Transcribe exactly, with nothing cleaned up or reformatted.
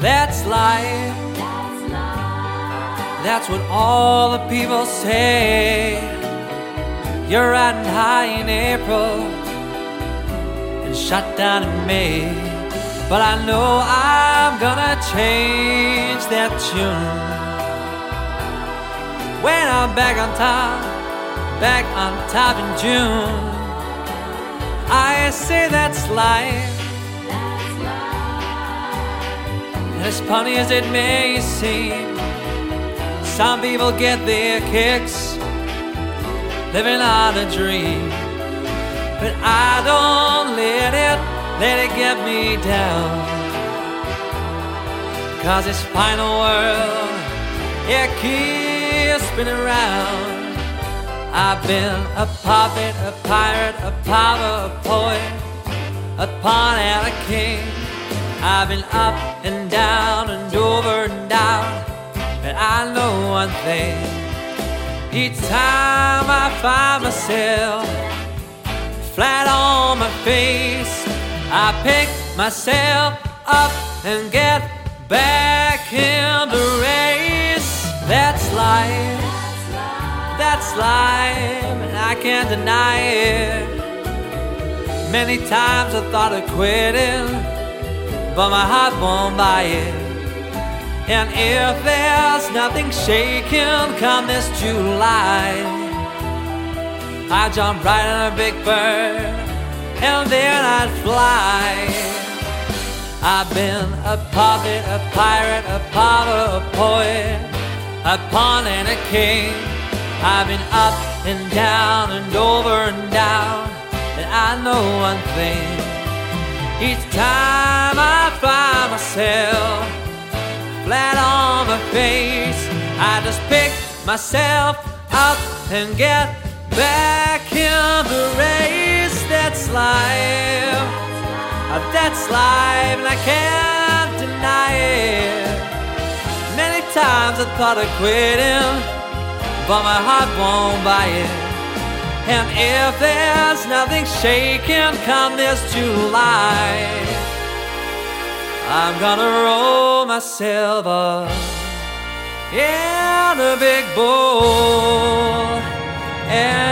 That's life. That's what all the people say. You're riding high in April and shut down in May. But I know I'm gonna change that tune when I'm back on top, back on top in June. I say that's life. And as funny as it may seem, some people get their kicks living on a dream. But I don't let it, let it get me down. Cause this final world, it keeps spinning around. I've been a puppet, a pirate, a pauper, a poet, a pawn and a king. I've been up and down and over and out. And I know one thing, each time I find myself flat on my face, I pick myself up and get back in the race. That's life, that's life, and I can't deny it. Many times I thought of quitting, but my heart won't buy it. And if there's nothing shaking come this July, I jump right on a big bird and then I'd fly. I've been a puppet, a pirate, a pauper, a poet, a pawn and a king. I've been up and down and over and down. And I know one thing, each time I find myself flat on my face, I just pick myself up and get back in the race. That's life, that's life, and I can't deny it. Many times I thought of quitting, but my heart won't buy it. And if there's nothing shaking come this July, I'm gonna roll myself up in a big bowl and